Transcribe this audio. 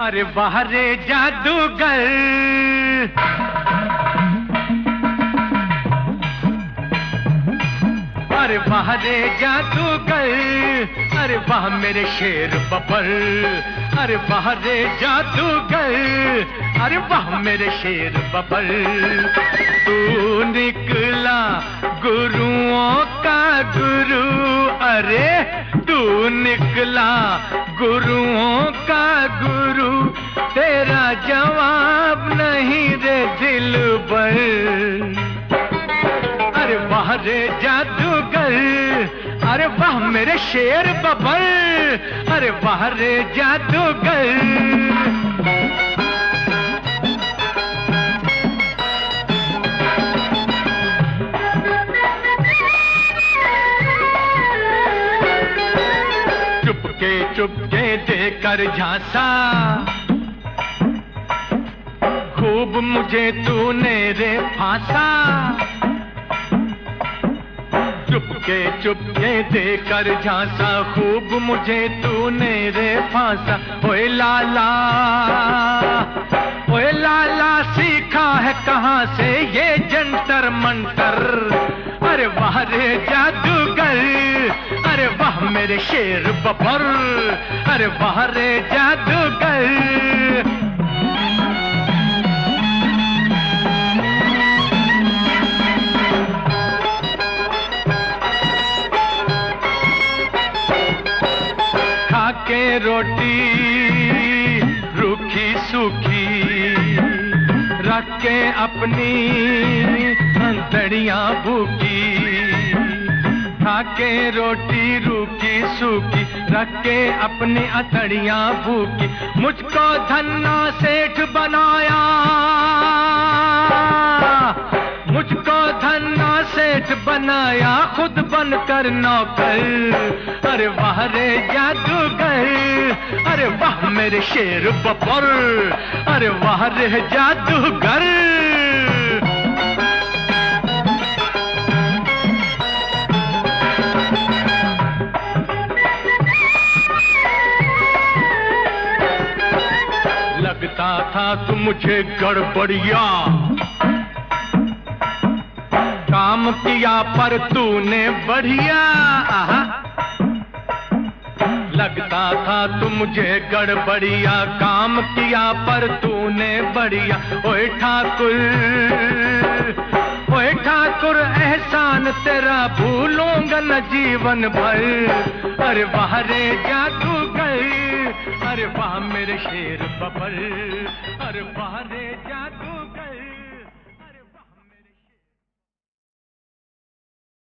अरे वाह रे जादूगर, अरे वाह रे जादूगर, अरे वाह मेरे शेर बब्बर, अरे वाह रे जादूगर, अरे वाह मेरे शेर बब्बर। तू निकला गुरुओं का गुरु, अरे तू निकला गुरुओं का गुरु, तेरा जवाब नहीं रे दिलबर। अरे वाह रे जादूगर, अरे वाह मेरे शेर बब्बर, अरे वाह रे जादूगर। चुपके देकर झांसा, खूब मुझे तूने रे फांसा। चुपके देकर झांसा, खूब मुझे तूने रे फांसा। ओए लाला, ओए लाला सीखा है कहाँ से ये जंतर मंतर। अरे वाह रे जादूगर, अरे वाह मेरे शेर बब्बर, अरे वाह रे जादूगर। खाके रोटी रूखी सूखी, रख के अपनी अंतड़ियां भूखी। खाके रोटी रूखी सूखी, रख के अपनी अंतड़ियां भूखी। मुझको धन्ना सेठ बनाया, मुझको धन्ना सेठ बनाया, खुद बनकर नौकर। अरे वाह रे जादूगर, अरे वाह मेरे शेर बब्बर, अरे वाह रे जादूगर। लगता था तू मुझे गड़बड़िया, काम किया पर तूने बढ़िया। लगता था तू मुझे गड़बड़िया, काम किया पर तूने बढ़िया। ओए ठाकुर, ओए ठाकुर एहसान तेरा भूलूंगा न जीवन भर। अरे वाह रे जादूगर, अरे वाह मेरे शेर बब्बर, अरे वाह रे जादू।